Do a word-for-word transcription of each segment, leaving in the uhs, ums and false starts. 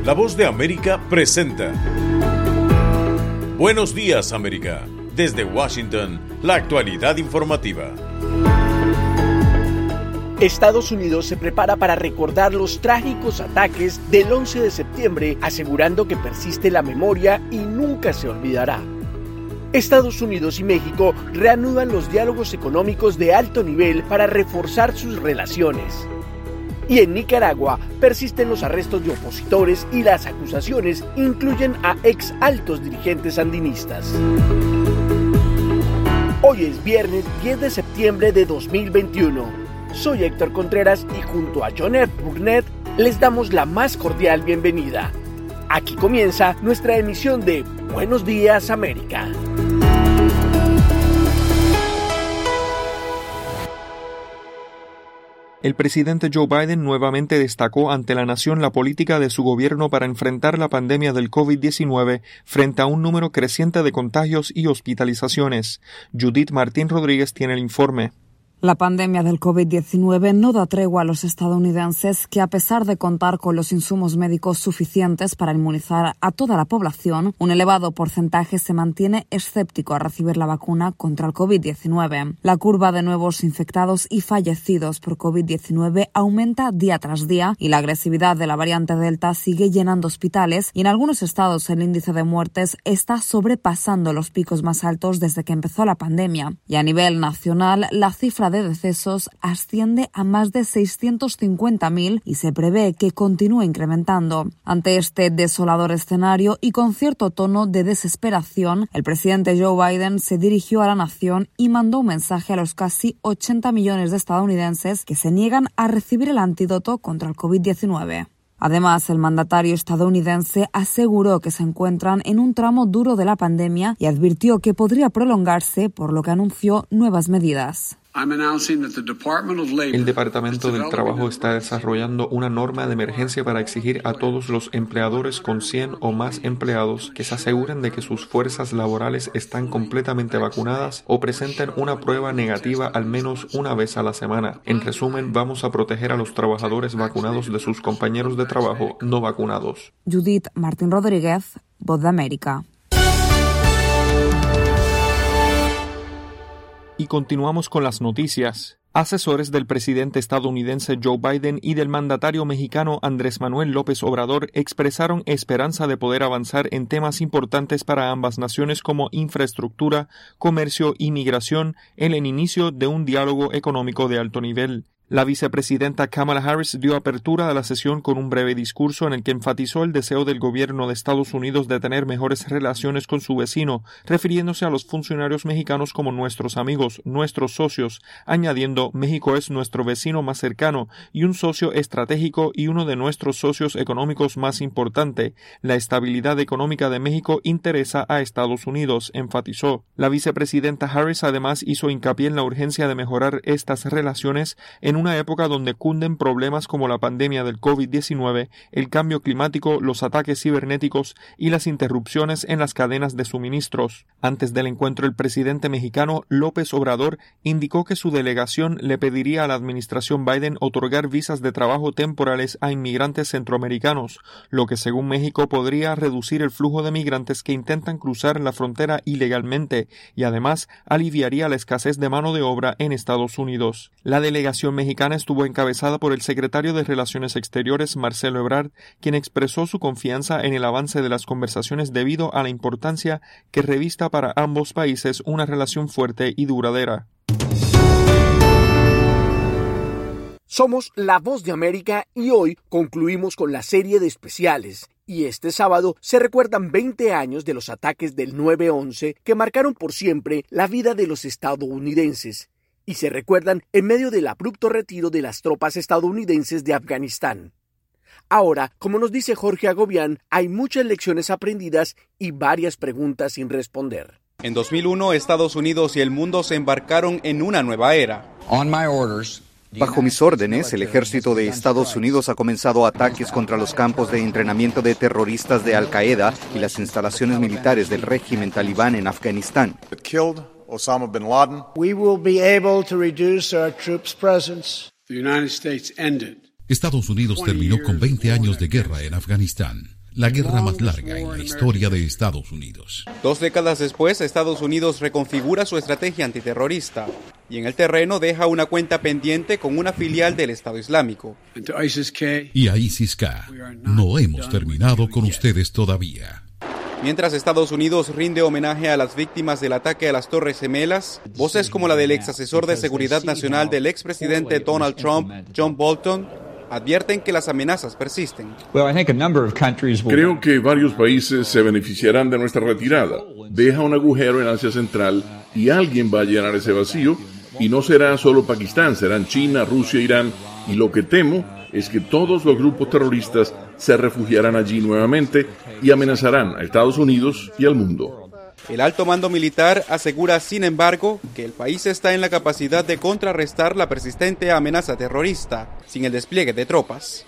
La Voz de América presenta Buenos Días, América. Desde Washington, la actualidad informativa. Estados Unidos se prepara para recordar los trágicos ataques del once de septiembre, asegurando que persiste la memoria y nunca se olvidará. Estados Unidos y México reanudan los diálogos económicos de alto nivel para reforzar sus relaciones. Y en Nicaragua persisten los arrestos de opositores y las acusaciones incluyen a ex altos dirigentes sandinistas. Hoy es viernes diez de septiembre de dos mil veintiuno. Soy Héctor Contreras y junto a John F. Burnett les damos la más cordial bienvenida. Aquí comienza nuestra emisión de Buenos Días, América. El presidente Joe Biden nuevamente destacó ante la nación la política de su gobierno para enfrentar la pandemia del COVID diecinueve frente a un número creciente de contagios y hospitalizaciones. Judith Martín Rodríguez tiene el informe. La pandemia del COVID diecinueve no da tregua a los estadounidenses que, a pesar de contar con los insumos médicos suficientes para inmunizar a toda la población, un elevado porcentaje se mantiene escéptico a recibir la vacuna contra el COVID diecinueve. La curva de nuevos infectados y fallecidos por COVID diecinueve aumenta día tras día y la agresividad de la variante Delta sigue llenando hospitales y en algunos estados el índice de muertes está sobrepasando los picos más altos desde que empezó la pandemia. Y a nivel nacional, la cifra de decesos asciende a más de seiscientos cincuenta mil y se prevé que continúe incrementando. Ante este desolador escenario y con cierto tono de desesperación, el presidente Joe Biden se dirigió a la nación y mandó un mensaje a los casi ochenta millones de estadounidenses que se niegan a recibir el antídoto contra el COVID diecinueve. Además, el mandatario estadounidense aseguró que se encuentran en un tramo duro de la pandemia y advirtió que podría prolongarse, por lo que anunció nuevas medidas. El Departamento del Trabajo está desarrollando una norma de emergencia para exigir a todos los empleadores con cien o más empleados que se aseguren de que sus fuerzas laborales están completamente vacunadas o presenten una prueba negativa al menos una vez a la semana. En resumen, vamos a proteger a los trabajadores vacunados de sus compañeros de trabajo no vacunados. Judith Martín Rodríguez, Voz de América. Y continuamos con las noticias. Asesores del presidente estadounidense Joe Biden y del mandatario mexicano Andrés Manuel López Obrador expresaron esperanza de poder avanzar en temas importantes para ambas naciones como infraestructura, comercio y migración en el inicio de un diálogo económico de alto nivel. La vicepresidenta Kamala Harris dio apertura a la sesión con un breve discurso en el que enfatizó el deseo del gobierno de Estados Unidos de tener mejores relaciones con su vecino, refiriéndose a los funcionarios mexicanos como nuestros amigos, nuestros socios, añadiendo: México es nuestro vecino más cercano y un socio estratégico y uno de nuestros socios económicos más importante. La estabilidad económica de México interesa a Estados Unidos, enfatizó. La vicepresidenta Harris además hizo hincapié en la urgencia de mejorar estas relaciones en una época donde cunden problemas como la pandemia del COVID diecinueve, el cambio climático, los ataques cibernéticos y las interrupciones en las cadenas de suministros. Antes del encuentro, el presidente mexicano López Obrador indicó que su delegación le pediría a la administración Biden otorgar visas de trabajo temporales a inmigrantes centroamericanos, lo que según México podría reducir el flujo de migrantes que intentan cruzar la frontera ilegalmente y además aliviaría la escasez de mano de obra en Estados Unidos. La delegación mexicana estuvo encabezada por el secretario de Relaciones Exteriores, Marcelo Ebrard, quien expresó su confianza en el avance de las conversaciones debido a la importancia que revista para ambos países una relación fuerte y duradera. Somos La Voz de América y hoy concluimos con la serie de especiales. Y este sábado se recuerdan veinte años de los ataques del nueve once que marcaron por siempre la vida de los estadounidenses. Y se recuerdan en medio del abrupto retiro de las tropas estadounidenses de Afganistán. Ahora, como nos dice Jorge Agobián, hay muchas lecciones aprendidas y varias preguntas sin responder. En dos mil uno, Estados Unidos y el mundo se embarcaron en una nueva era. Bajo mis órdenes, el ejército de Estados Unidos ha comenzado ataques contra los campos de entrenamiento de terroristas de Al-Qaeda y las instalaciones militares del régimen talibán en Afganistán. Osama bin Laden. We will be able to reduce our troops' presence. The United States ended. Estados Unidos terminó con veinte años de guerra en Afganistán. la guerra más larga en la historia de Estados Unidos. Dos décadas después, Estados Unidos reconfigura su estrategia antiterrorista y en el terreno deja una cuenta pendiente con una filial del Estado Islámico. Y a ISIS-K, no hemos terminado con ustedes todavía. Mientras Estados Unidos rinde homenaje a las víctimas del ataque a las Torres Gemelas, voces como la del ex asesor de Seguridad Nacional del expresidente Donald Trump, John Bolton, advierten que las amenazas persisten. Creo que varios países se beneficiarán de nuestra retirada. Deja un agujero en Asia Central y alguien va a llenar ese vacío, y no será solo Pakistán, serán China, Rusia, Irán, y lo que temo es que todos los grupos terroristas se refugiarán allí nuevamente y amenazarán a Estados Unidos y al mundo. El alto mando militar asegura, sin embargo, que el país está en la capacidad de contrarrestar la persistente amenaza terrorista sin el despliegue de tropas.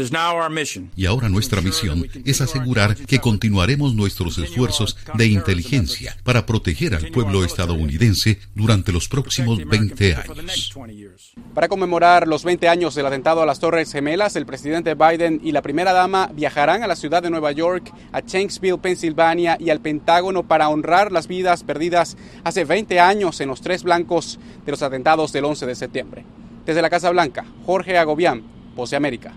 Y ahora nuestra misión es asegurar que continuaremos nuestros esfuerzos de inteligencia para proteger al pueblo estadounidense durante los próximos veinte años. Para conmemorar los veinte años del atentado a las Torres Gemelas, el presidente Biden y la primera dama viajarán a la ciudad de Nueva York, a Shanksville, Pensilvania, y al Pentágono para honrar las vidas perdidas hace veinte años en los tres blancos de los atentados del once de septiembre. Desde la Casa Blanca, Jorge Agobián, Voz de América.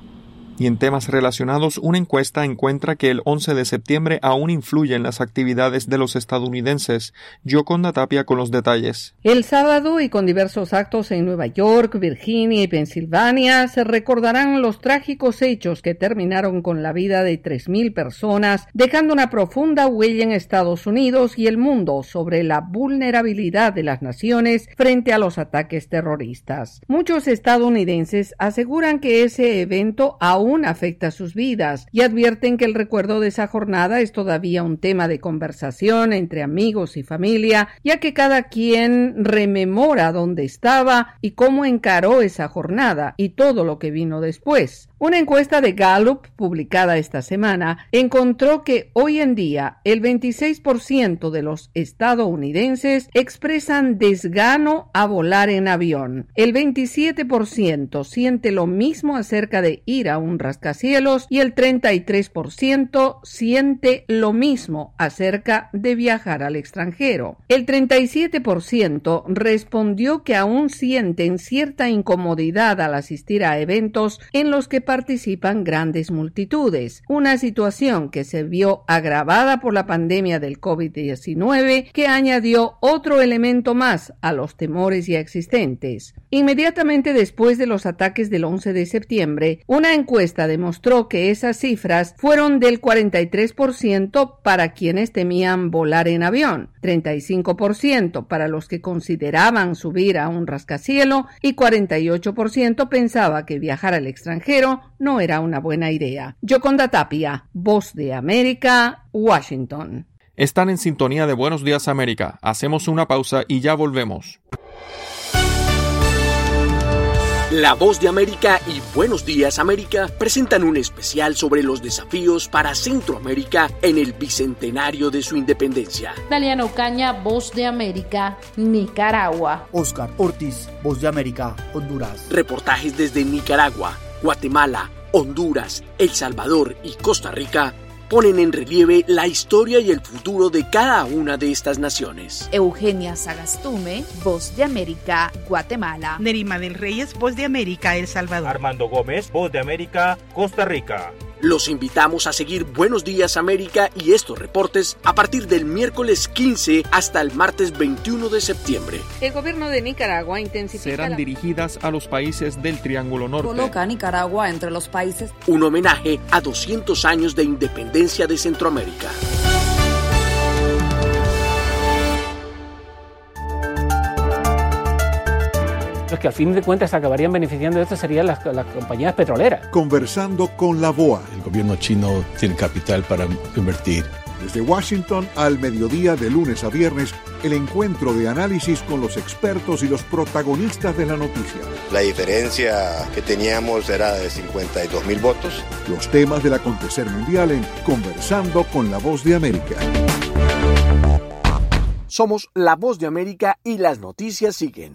Y en temas relacionados, una encuesta encuentra que el once de septiembre aún influye en las actividades de los estadounidenses. Yoconda Tapia con los detalles. El sábado, y con diversos actos en Nueva York, Virginia y Pensilvania, se recordarán los trágicos hechos que terminaron con la vida de tres mil personas, dejando una profunda huella en Estados Unidos y el mundo sobre la vulnerabilidad de las naciones frente a los ataques terroristas. Muchos estadounidenses aseguran que ese evento aún aún afecta sus vidas y advierten que el recuerdo de esa jornada es todavía un tema de conversación entre amigos y familia, ya que cada quien rememora dónde estaba y cómo encaró esa jornada y todo lo que vino después. Una encuesta de Gallup publicada esta semana encontró que hoy en día el veintiséis por ciento de los estadounidenses expresan desgano a volar en avión. El veintisiete por ciento siente lo mismo acerca de ir a un rascacielos y el treinta y tres por ciento siente lo mismo acerca de viajar al extranjero. El treinta y siete por ciento respondió que aún sienten cierta incomodidad al asistir a eventos en los que participan grandes multitudes, una situación que se vio agravada por la pandemia del COVID diecinueve, que añadió otro elemento más a los temores ya existentes. Inmediatamente después de los ataques del once de septiembre, una encuesta demostró que esas cifras fueron del cuarenta y tres por ciento para quienes temían volar en avión, treinta y cinco por ciento para los que consideraban subir a un rascacielos y cuarenta y ocho por ciento pensaba que viajar al extranjero no era una buena idea. Yoconda Tapia, Voz de América, Washington. Están en sintonía de Buenos Días América. Hacemos una pausa y ya volvemos. La Voz de América y Buenos Días América presentan un especial sobre los desafíos para Centroamérica en el bicentenario de su independencia. Daliana Ocaña, Voz de América, Nicaragua. Oscar Ortiz, Voz de América, Honduras. Reportajes desde Nicaragua, Guatemala, Honduras, El Salvador y Costa Rica ponen en relieve la historia y el futuro de cada una de estas naciones. Eugenia Sagastume, Voz de América, Guatemala. Nerima del Reyes, Voz de América, El Salvador. Armando Gómez, Voz de América, Costa Rica. Los invitamos a seguir Buenos Días América y estos reportes a partir del miércoles quince hasta el martes veintiuno de septiembre. El gobierno de Nicaragua intensifica... Serán la... dirigidas a los países del Triángulo Norte. Coloca a Nicaragua entre los países... Un homenaje a doscientos años de independencia de Centroamérica. Los que al fin de cuentas acabarían beneficiando de esto serían las, las compañías petroleras. Conversando con la B O A. El gobierno chino tiene capital para invertir. Desde Washington al mediodía de lunes a viernes, el encuentro de análisis con los expertos y los protagonistas de la noticia. La diferencia que teníamos era de cincuenta y dos mil votos. Los temas del acontecer mundial en Conversando con la Voz de América. Somos la Voz de América y las noticias siguen.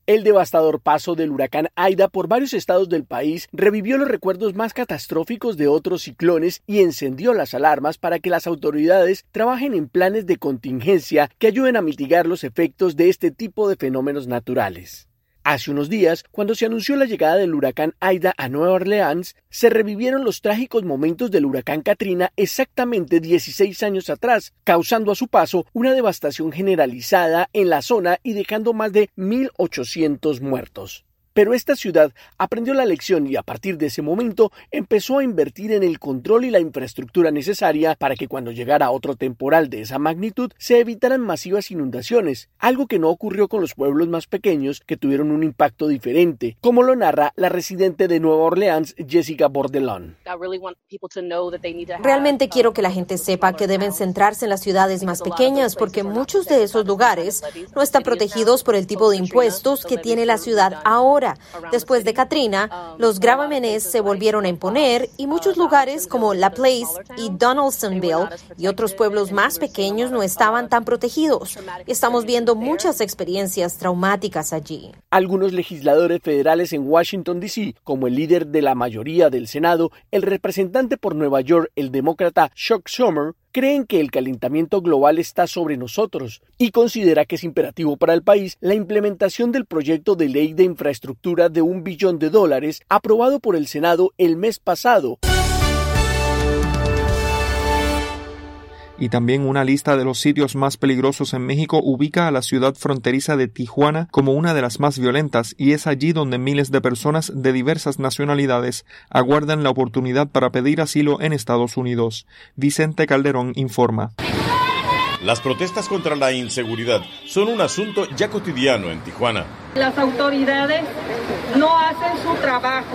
El devastador paso del huracán Aida por varios estados del país revivió los recuerdos más catastróficos de otros ciclones y encendió las alarmas para que las autoridades trabajen en planes de contingencia que ayuden a mitigar los efectos de este tipo de fenómenos naturales. Hace unos días, cuando se anunció la llegada del huracán Aida a Nueva Orleans, se revivieron los trágicos momentos del huracán Katrina exactamente dieciséis años atrás, causando a su paso una devastación generalizada en la zona y dejando más de mil ochocientos muertos. Pero esta ciudad aprendió la lección y a partir de ese momento empezó a invertir en el control y la infraestructura necesaria para que cuando llegara otro temporal de esa magnitud se evitaran masivas inundaciones, algo que no ocurrió con los pueblos más pequeños que tuvieron un impacto diferente, como lo narra la residente de Nueva Orleans, Jessica Bordelon. Realmente quiero que la gente sepa que deben centrarse en las ciudades más pequeñas porque muchos de esos lugares no están protegidos por el tipo de impuestos que tiene la ciudad ahora. Después de Katrina, los gravámenes se volvieron a imponer y muchos lugares como La Place y Donaldsonville y otros pueblos más pequeños no estaban tan protegidos. Estamos viendo muchas experiencias traumáticas allí. Algunos legisladores federales en Washington, D C, como el líder de la mayoría del Senado, el representante por Nueva York, el demócrata Chuck Schumer, creen que el calentamiento global está sobre nosotros y considera que es imperativo para el país la implementación del proyecto de ley de infraestructura de un billón de dólares aprobado por el Senado el mes pasado. Y también una lista de los sitios más peligrosos en México ubica a la ciudad fronteriza de Tijuana como una de las más violentas y es allí donde miles de personas de diversas nacionalidades aguardan la oportunidad para pedir asilo en Estados Unidos. Vicente Calderón informa. Las protestas contra la inseguridad son un asunto ya cotidiano en Tijuana. Las autoridades no hacen su trabajo.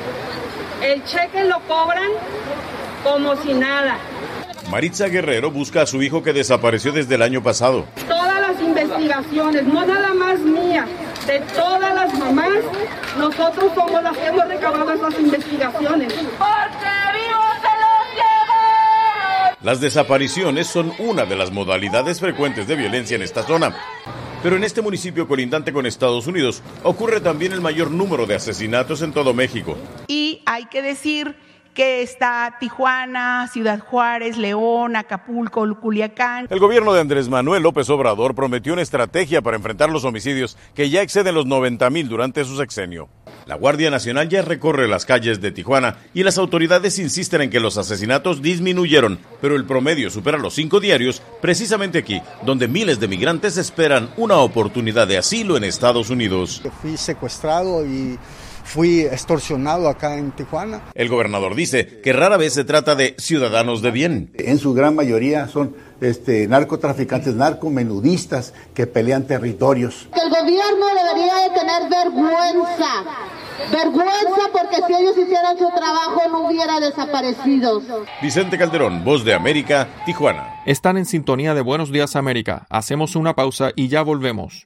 El cheque lo cobran como si nada. Maritza Guerrero busca a su hijo que desapareció desde el año pasado. Todas las investigaciones, no nada más mía, de todas las mamás, nosotros somos las que hemos recabado esas investigaciones. ¡Porque vivos se los llevaron! Las desapariciones son una de las modalidades frecuentes de violencia en esta zona. Pero en este municipio colindante con Estados Unidos ocurre también el mayor número de asesinatos en todo México. Y hay que decir que está Tijuana, Ciudad Juárez, León, Acapulco, Culiacán. El gobierno de Andrés Manuel López Obrador prometió una estrategia para enfrentar los homicidios que ya exceden los noventa mil durante su sexenio. La Guardia Nacional ya recorre las calles de Tijuana y las autoridades insisten en que los asesinatos disminuyeron, pero el promedio supera los cinco diarios, precisamente aquí, donde miles de migrantes esperan una oportunidad de asilo en Estados Unidos. Fui secuestrado y fui extorsionado acá en Tijuana. El gobernador dice que rara vez se trata de ciudadanos de bien. En su gran mayoría son este, narcotraficantes, narcomenudistas que pelean territorios. Que el gobierno debería de tener vergüenza. Vergüenza porque si ellos hicieran su trabajo no hubiera desaparecidos. Vicente Calderón, Voz de América, Tijuana. Están en sintonía de Buenos Días América. Hacemos una pausa y ya volvemos.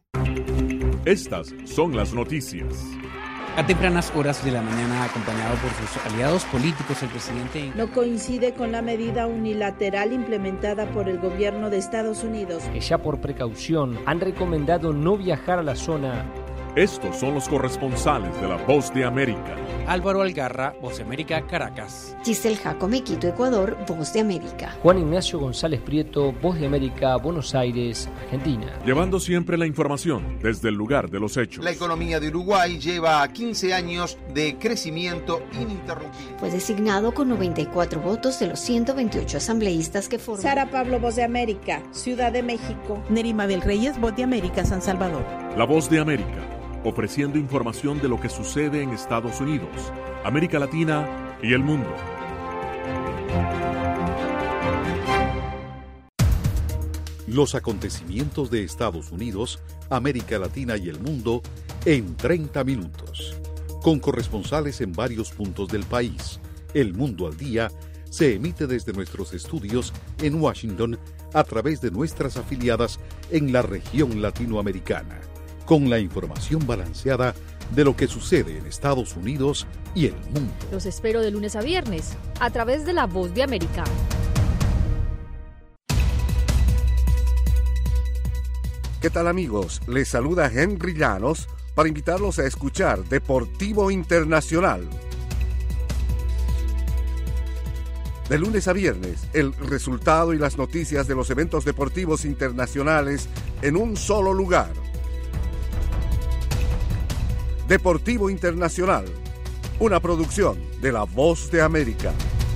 Estas son las noticias. A tempranas horas de la mañana, acompañado por sus aliados políticos, el presidente no coincide con la medida unilateral implementada por el gobierno de Estados Unidos, que ya por precaución han recomendado no viajar a la zona. Estos son los corresponsales de la Voz de América. Álvaro Algarra, Voz de América, Caracas. Giselle Jacome, Quito, Ecuador, Voz de América. Juan Ignacio González Prieto, Voz de América, Buenos Aires, Argentina. Llevando siempre la información desde el lugar de los hechos. La economía de Uruguay lleva quince años de crecimiento ininterrumpido. Fue designado con noventa y cuatro votos de los ciento veintiocho asambleístas que forman. Sara Pablo, Voz de América, Ciudad de México. Nerima del Reyes, Voz de América, San Salvador. La Voz de América, ofreciendo información de lo que sucede en Estados Unidos, América Latina y el mundo. Los acontecimientos de Estados Unidos, América Latina y el mundo en treinta minutos. Con corresponsales en varios puntos del país. El Mundo al Día se emite desde nuestros estudios en Washington a través de nuestras afiliadas en la región latinoamericana, con la información balanceada de lo que sucede en Estados Unidos y el mundo. Los espero de lunes a viernes, a través de La Voz de América. ¿Qué tal, amigos? Les saluda Henry Llanos para invitarlos a escuchar Deportivo Internacional. De lunes a viernes, el resultado y las noticias de los eventos deportivos internacionales en un solo lugar. Deportivo Internacional, una producción de La Voz de América.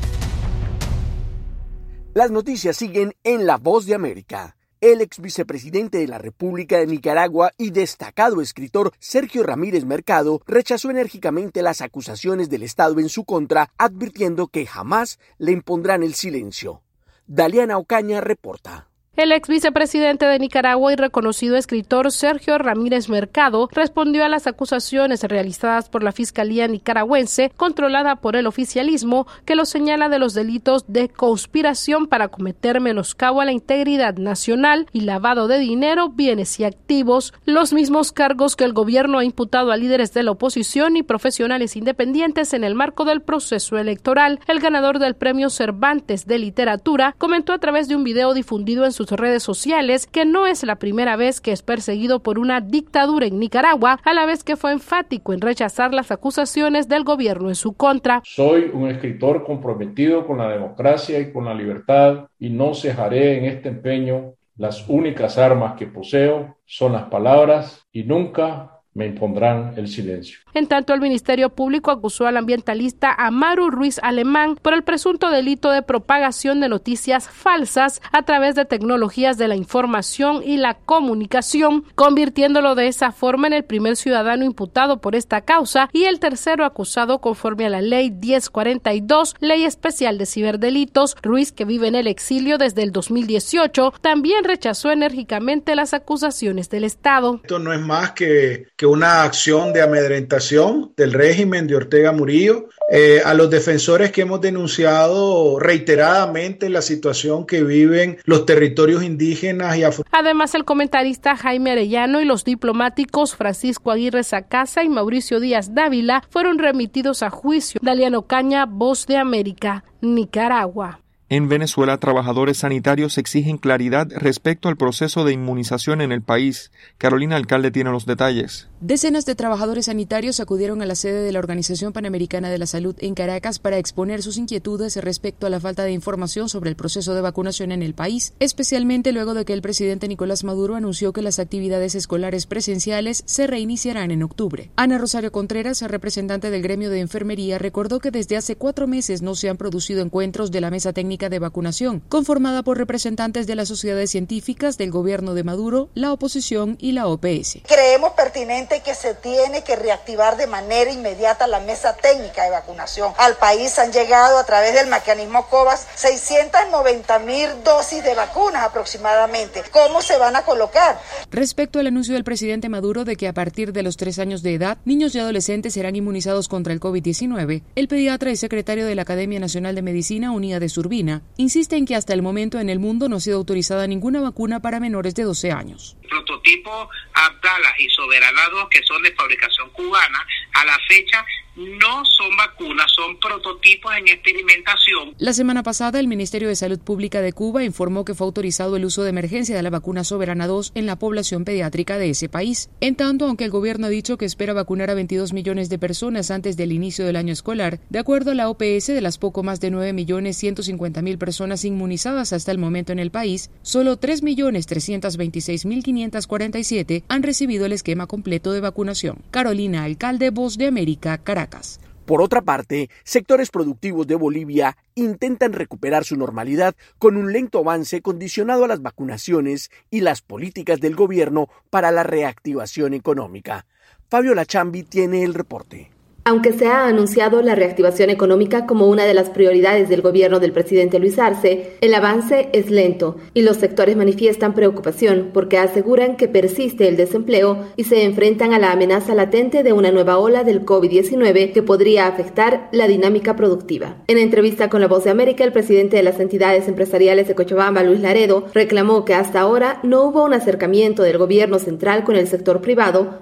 Las noticias siguen en La Voz de América. El ex vicepresidente de la República de Nicaragua y destacado escritor Sergio Ramírez Mercado rechazó enérgicamente las acusaciones del Estado en su contra, advirtiendo que jamás le impondrán el silencio. Daliana Ocaña reporta. El ex vicepresidente de Nicaragua y reconocido escritor Sergio Ramírez Mercado respondió a las acusaciones realizadas por la Fiscalía nicaragüense, controlada por el oficialismo, que lo señala de los delitos de conspiración para cometer menoscabo a la integridad nacional y lavado de dinero, bienes y activos, los mismos cargos que el gobierno ha imputado a líderes de la oposición y profesionales independientes en el marco del proceso electoral. El ganador del Premio Cervantes de Literatura comentó a través de un video difundido en su sus redes sociales que no es la primera vez que es perseguido por una dictadura en Nicaragua, a la vez que fue enfático en rechazar las acusaciones del gobierno en su contra. Soy un escritor comprometido con la democracia y con la libertad y no cejaré en este empeño. Las únicas armas que poseo son las palabras y nunca me impondrán el silencio. En tanto, el Ministerio Público acusó al ambientalista Amaru Ruiz Alemán por el presunto delito de propagación de noticias falsas a través de tecnologías de la información y la comunicación, convirtiéndolo de esa forma en el primer ciudadano imputado por esta causa y el tercero acusado conforme a la Ley diez cuarenta y dos, Ley Especial de Ciberdelitos. Ruiz, que vive en el exilio desde el dos mil dieciocho, también rechazó enérgicamente las acusaciones del Estado. Esto no es más que, que una acción de amedrentación del régimen de Ortega Murillo, eh, a los defensores que hemos denunciado reiteradamente la situación que viven los territorios indígenas y afro. Además, el comentarista Jaime Arellano y los diplomáticos Francisco Aguirre Sacasa y Mauricio Díaz Dávila fueron remitidos a juicio. Daliana Ocaña, Voz de América, Nicaragua. En Venezuela, trabajadores sanitarios exigen claridad respecto al proceso de inmunización en el país. Carolina Alcalde tiene los detalles. Decenas de trabajadores sanitarios acudieron a la sede de la Organización Panamericana de la Salud en Caracas para exponer sus inquietudes respecto a la falta de información sobre el proceso de vacunación en el país, especialmente luego de que el presidente Nicolás Maduro anunció que las actividades escolares presenciales se reiniciarán en octubre. Ana Rosario Contreras, representante del gremio de enfermería, recordó que desde hace cuatro meses no se han producido encuentros de la mesa técnica de vacunación, conformada por representantes de las sociedades científicas, del gobierno de Maduro, la oposición y la O P S. Creemos pertinente que se tiene que reactivar de manera inmediata la mesa técnica de vacunación. Al país han llegado a través del mecanismo COVAX seiscientas noventa mil dosis de vacunas aproximadamente. ¿Cómo se van a colocar? Respecto al anuncio del presidente Maduro de que a partir de los tres años de edad, niños y adolescentes serán inmunizados contra el COVID diecinueve, el pediatra y secretario de la Academia Nacional de Medicina, Uníades Urbina, insiste en que hasta el momento en el mundo no ha sido autorizada ninguna vacuna para menores de doce años. Prototipo Abdala y Soberana dos, que son de fabricación cubana, a la fecha no son vacunas, son prototipos en experimentación. La semana pasada, el Ministerio de Salud Pública de Cuba informó que fue autorizado el uso de emergencia de la vacuna Soberana dos en la población pediátrica de ese país. En tanto, aunque el gobierno ha dicho que espera vacunar a veintidós millones de personas antes del inicio del año escolar, de acuerdo a la O P S, de las poco más de nueve millones ciento cincuenta mil personas inmunizadas hasta el momento en el país, solo tres millones trescientos veintiséis mil quinientos cuarenta y siete han recibido el esquema completo de vacunación. Carolina Alcalde, Voz de América, Caracas. Por otra parte, sectores productivos de Bolivia intentan recuperar su normalidad con un lento avance condicionado a las vacunaciones y las políticas del gobierno para la reactivación económica. Fabiola Chambi tiene el reporte. Aunque se ha anunciado la reactivación económica como una de las prioridades del gobierno del presidente Luis Arce, el avance es lento y los sectores manifiestan preocupación porque aseguran que persiste el desempleo y se enfrentan a la amenaza latente de una nueva ola del COVID diecinueve que podría afectar la dinámica productiva. En entrevista con La Voz de América, el presidente de las entidades empresariales de Cochabamba, Luis Laredo, reclamó que hasta ahora no hubo un acercamiento del gobierno central con el sector privado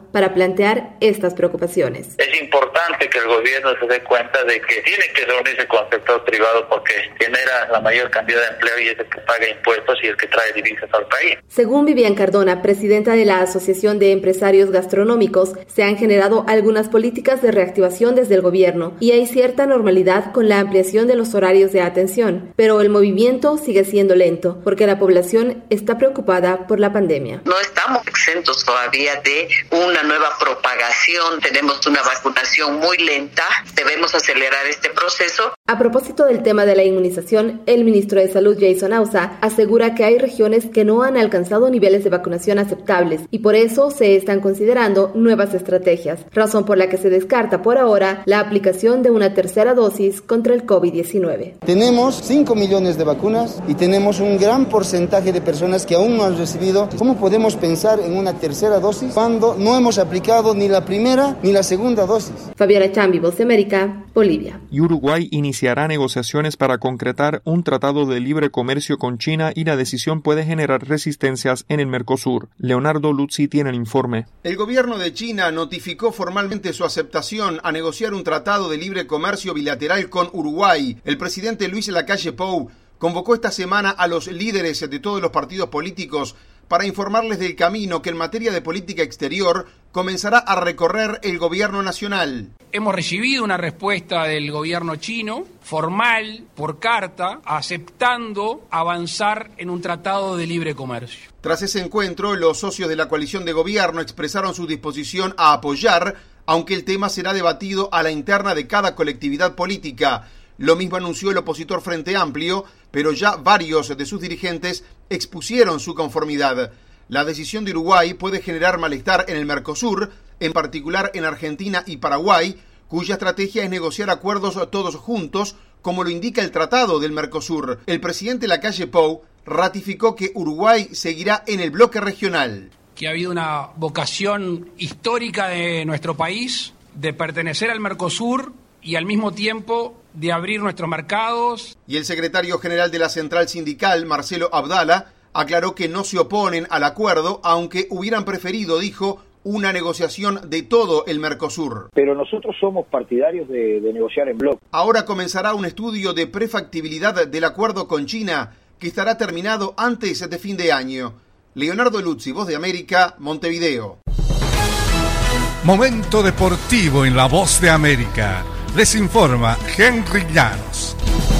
para plantear estas preocupaciones. Es importante que el gobierno se dé cuenta de que tiene que reunirse con el sector privado porque genera la mayor cantidad de empleo y es el que paga impuestos y el que trae divisas al país. Según Vivian Cardona, presidenta de la Asociación de Empresarios Gastronómicos, se han generado algunas políticas de reactivación desde el gobierno y hay cierta normalidad con la ampliación de los horarios de atención, pero el movimiento sigue siendo lento porque la población está preocupada por la pandemia. No estamos exentos todavía de una nueva propagación, tenemos una vacunación muy lenta, debemos acelerar este proceso. A propósito del tema de la inmunización, el ministro de Salud, Jason Ausa, asegura que hay regiones que no han alcanzado niveles de vacunación aceptables y por eso se están considerando nuevas estrategias, razón por la que se descarta por ahora la aplicación de una tercera dosis contra el COVID diecinueve. Tenemos cinco millones de vacunas y tenemos un gran porcentaje de personas que aún no han recibido. ¿Cómo podemos pensar en una tercera dosis cuando no hemos aplicado ni la primera ni la segunda dosis? Fabiola Chambi, Voz de América, Bolivia. Y Uruguay iniciará negociaciones para concretar un tratado de libre comercio con China y la decisión puede generar resistencias en el Mercosur. Leonardo Luzzi tiene el informe. El gobierno de China notificó formalmente su aceptación a negociar un tratado de libre comercio bilateral con Uruguay. El presidente Luis Lacalle Pou convocó esta semana a los líderes de todos los partidos políticos para informarles del camino que en materia de política exterior comenzará a recorrer el gobierno nacional. Hemos recibido una respuesta del gobierno chino, formal, por carta, aceptando avanzar en un tratado de libre comercio. Tras ese encuentro, los socios de la coalición de gobierno expresaron su disposición a apoyar, aunque el tema será debatido a la interna de cada colectividad política. Lo mismo anunció el opositor Frente Amplio, pero ya varios de sus dirigentes expusieron su conformidad. La decisión de Uruguay puede generar malestar en el Mercosur, en particular en Argentina y Paraguay, cuya estrategia es negociar acuerdos todos juntos, como lo indica el Tratado del Mercosur. El presidente Lacalle Pou ratificó que Uruguay seguirá en el bloque regional. Que ha habido una vocación histórica de nuestro país de pertenecer al Mercosur y al mismo tiempo de abrir nuestros mercados. Y el secretario general de la Central Sindical, Marcelo Abdala, aclaró que no se oponen al acuerdo, aunque hubieran preferido, dijo, una negociación de todo el Mercosur. Pero nosotros somos partidarios de, de negociar en bloque. Ahora comenzará un estudio de prefactibilidad del acuerdo con China, que estará terminado antes de fin de año. Leonardo Luzzi, Voz de América, Montevideo. Momento deportivo en La Voz de América. Les informa Henry Llanos.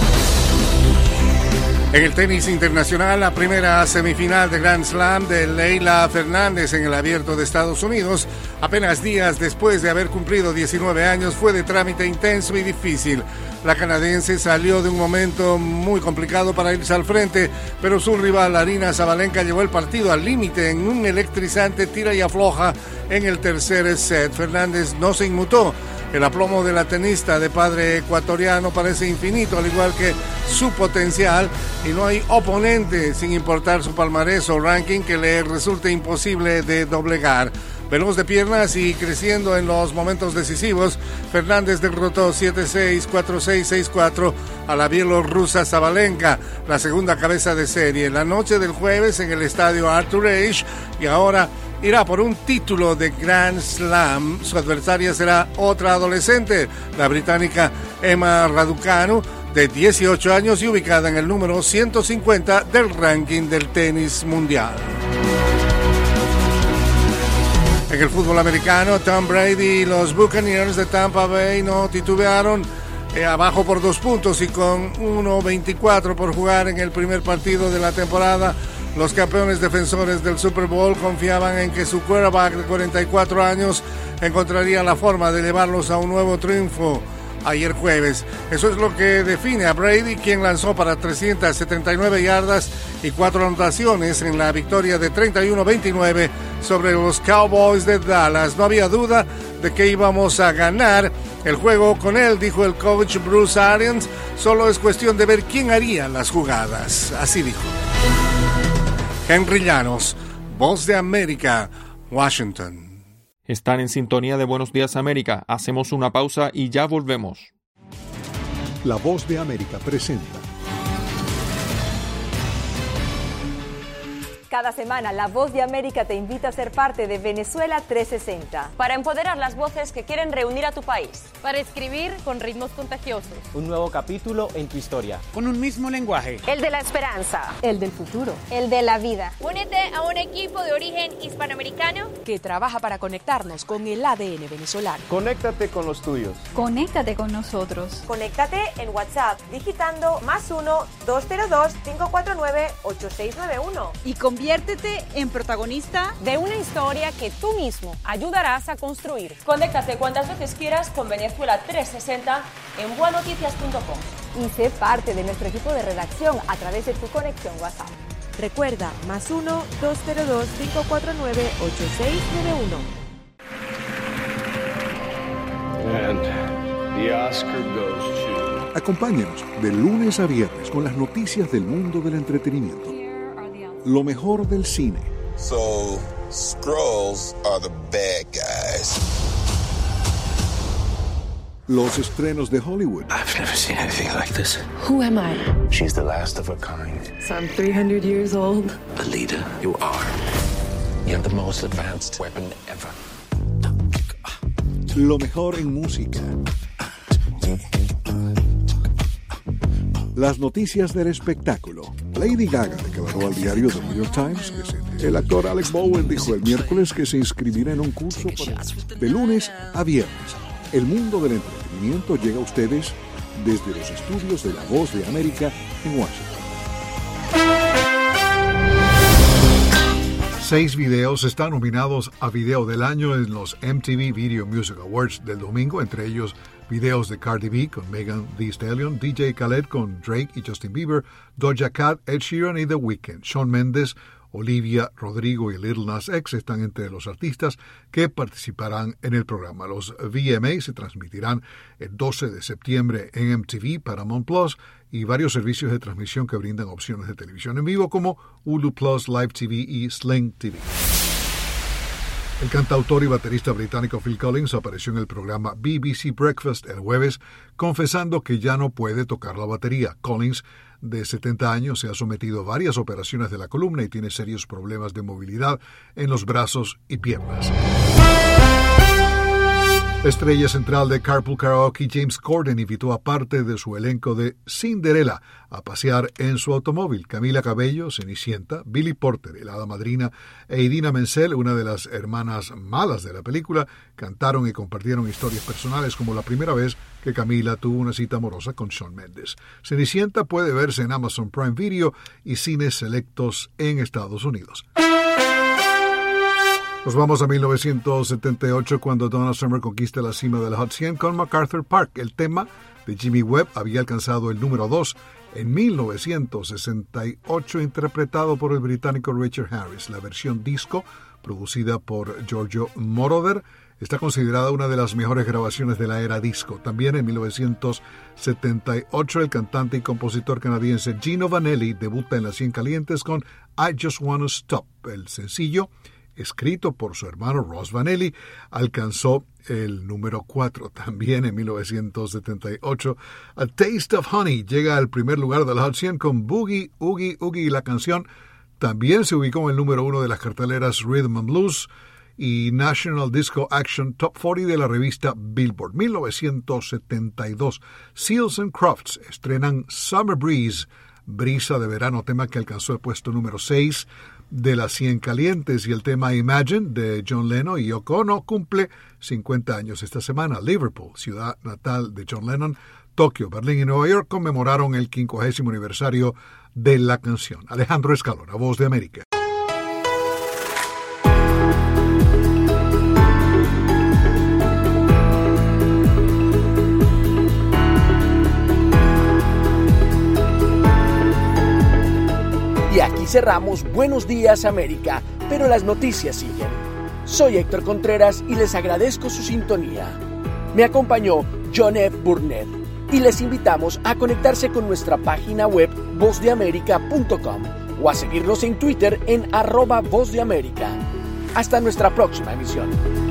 En el tenis internacional, la primera semifinal de Grand Slam de Leila Fernández en el Abierto de Estados Unidos, apenas días después de haber cumplido diecinueve años, fue de trámite intenso y difícil. La canadiense salió de un momento muy complicado para irse al frente, pero su rival Aryna Sabalenka llevó el partido al límite en un electrizante tira y afloja en el tercer set. Fernández no se inmutó. El aplomo de la tenista de padre ecuatoriano parece infinito, al igual que su potencial, y no hay oponente, sin importar su palmarés o ranking, que le resulte imposible de doblegar. Veloz de piernas y creciendo en los momentos decisivos, Fernández derrotó siete seis, cuatro seis, seis cuatro a la bielorrusa Sabalenka, la segunda cabeza de serie, la noche del jueves en el estadio Arthur Ashe, y ahora irá por un título de Grand Slam. Su adversaria será otra adolescente, la británica Emma Raducanu, de dieciocho años y ubicada en el número ciento cincuenta del ranking del tenis mundial. En el fútbol americano, Tom Brady y los Buccaneers de Tampa Bay no titubearon, eh, abajo por dos puntos y con uno veinticuatro por jugar en el primer partido de la temporada. Los campeones defensores del Super Bowl confiaban en que su quarterback de cuarenta y cuatro años encontraría la forma de llevarlos a un nuevo triunfo ayer jueves. Eso es lo que define a Brady, quien lanzó para trescientas setenta y nueve yardas y cuatro anotaciones en la victoria de treinta y uno veintinueve sobre los Cowboys de Dallas. No había duda de que íbamos a ganar el juego con él, dijo el coach Bruce Arians. Solo es cuestión de ver quién haría las jugadas. Así dijo. Henry Llanos, Voz de América, Washington. Están en sintonía de Buenos Días América. Hacemos una pausa y ya volvemos. La Voz de América presenta. Cada semana, La Voz de América te invita a ser parte de Venezuela trescientos sesenta. Para empoderar las voces que quieren reunir a tu país. Para escribir con ritmos contagiosos. Un nuevo capítulo en tu historia. Con un mismo lenguaje. El de la esperanza. El del futuro. El de la vida. Únete a un equipo de origen hispanoamericano que trabaja para conectarnos con el A D N venezolano. Conéctate con los tuyos. Conéctate con nosotros. Conéctate en WhatsApp digitando más uno dos cero dos cinco cuatro nueve ocho seis nueve uno. Y conviértete en protagonista de una historia que tú mismo ayudarás a construir. Conéctate cuantas veces quieras con Venezuela trescientos sesenta en bua noticias punto com. Y sé parte de nuestro equipo de redacción a través de tu conexión WhatsApp. Recuerda, más uno dos cero dos cinco cuatro nueve ocho seis nueve uno. And the Oscar goes to... Acompáñanos de lunes a viernes con las noticias del mundo del entretenimiento. Lo mejor del cine. So, Skrulls are the bad guys. Los estrenos de Hollywood. I've never seen anything like this. Who am I? She's the last of her kind. So I'm three hundred years old. Alita, you are. You have the most advanced weapon ever. Lo mejor en música. Las noticias del espectáculo. Lady Gaga declaró al diario The New York Times que se... el actor Alec Bowen dijo el miércoles que se inscribirá en un curso para... de lunes a viernes. El mundo del entretenimiento llega a ustedes desde los estudios de La Voz de América en Washington. Seis videos están nominados a Video del Año en los M T V Video Music Awards del domingo, entre ellos videos de Cardi B con Megan Thee Stallion, D J Khaled con Drake y Justin Bieber, Doja Cat, Ed Sheeran y The Weeknd. Shawn Mendes, Olivia Rodrigo y Lil Nas X están entre los artistas que participarán en el programa. Los V M A se transmitirán el doce de septiembre en M T V, Paramount Plus y varios servicios de transmisión que brindan opciones de televisión en vivo como Hulu Plus, Live T V y Sling T V. El cantautor y baterista británico Phil Collins apareció en el programa B B C Breakfast el jueves confesando que ya no puede tocar la batería. Collins, de setenta años, se ha sometido a varias operaciones de la columna y tiene serios problemas de movilidad en los brazos y piernas. La estrella central de Carpool Karaoke, James Corden, invitó a parte de su elenco de Cinderella a pasear en su automóvil. Camila Cabello, Cenicienta, Billy Porter, el hada madrina, e Idina Menzel, una de las hermanas malas de la película, cantaron y compartieron historias personales como la primera vez que Camila tuvo una cita amorosa con Shawn Mendes. Cenicienta puede verse en Amazon Prime Video y cines selectos en Estados Unidos. Nos vamos a mil novecientos setenta y ocho cuando Donna Summer conquista la cima del Hot cien con MacArthur Park. El tema de Jimmy Webb había alcanzado el número dos en mil novecientos sesenta y ocho, interpretado por el británico Richard Harris. La versión disco, producida por Giorgio Moroder, está considerada una de las mejores grabaciones de la era disco. También en mil novecientos setenta y ocho el cantante y compositor canadiense Gino Vanelli debuta en las cien calientes con I Just Wanna Stop. El sencillo, escrito por su hermano Ross Vanelli, alcanzó el número cuatro. También en mil novecientos setenta y ocho, A Taste of Honey llega al primer lugar del Hot cien con Boogie, Oogie, Oogie. La canción también se ubicó en el número uno de las carteleras Rhythm and Blues y National Disco Action Top cuarenta de la revista Billboard. mil novecientos setenta y dos, Seals and Crofts estrenan Summer Breeze, brisa de verano, tema que alcanzó el puesto número seis de las cien calientes, y el tema Imagine de John Lennon y Yoko Ono cumple cincuenta años esta semana. Liverpool, ciudad natal de John Lennon, Tokio, Berlín y Nueva York conmemoraron el quincuagésimo aniversario de la canción. Alejandro Escalona, Voz de América. Y aquí cerramos Buenos Días América, pero las noticias siguen. Soy Héctor Contreras y les agradezco su sintonía. Me acompañó John F. Burnett y les invitamos a conectarse con nuestra página web voz de américa punto com o a seguirnos en Twitter en arroba Voz de América. Hasta nuestra próxima emisión.